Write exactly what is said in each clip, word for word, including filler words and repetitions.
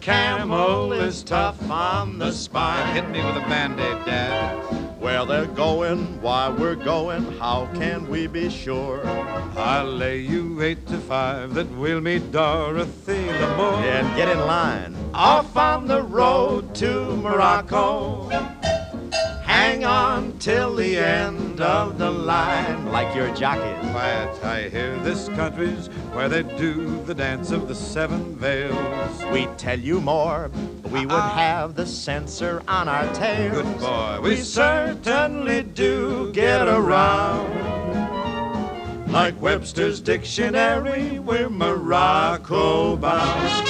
camel is tough on the spine. Hit me with a Band-Aid, Dad. Where they're going, why we're going, how can we be sure? I'll lay you eight to five that we'll meet Dorothy Lamour. And get in line. Off on the road to Morocco. Hang on till the end of the line, like your jockey. Quiet, I hear this country's where they do the dance of the seven veils. We tell you more, but we would have the censor on our tails. Good boy, We certainly do get around. Like Webster's dictionary, we're Morocco bound.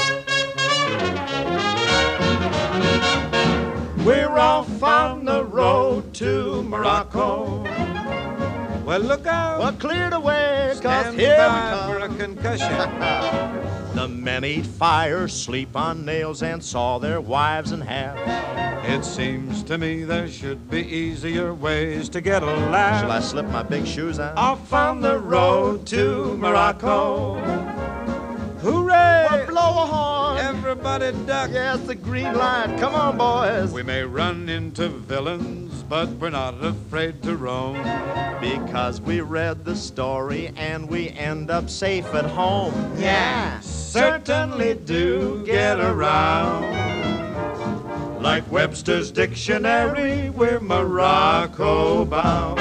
We're off on the road to Morocco. Well, look out. Well, clear the way, 'cause Stand here we by for a come. concussion. The men eat fire, sleep on nails, and saw their wives in half. It seems to me there should be easier ways to get a laugh. Shall I slip my big shoes on? Off on the road to Morocco. Hooray! Well, blow a horn. Everybody duck. Yes, the green line. Come on, boys. We may run into villains, but we're not afraid to roam. Because we read the story and we end up safe at home. Yeah, certainly do get around. Like Webster's dictionary, we're Morocco bound.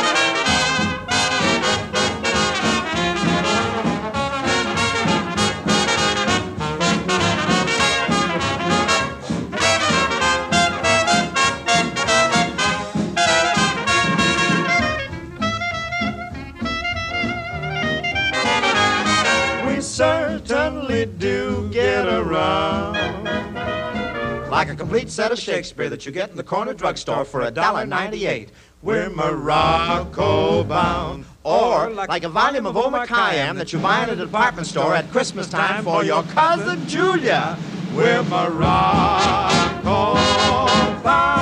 Certainly do get around. Like a complete set of Shakespeare that you get in the corner drugstore for a dollar ninety-eight. We're Morocco bound. Or like a volume of Omar Khayyam that you buy in a department store at Christmas time for your cousin Julia. We're Morocco bound.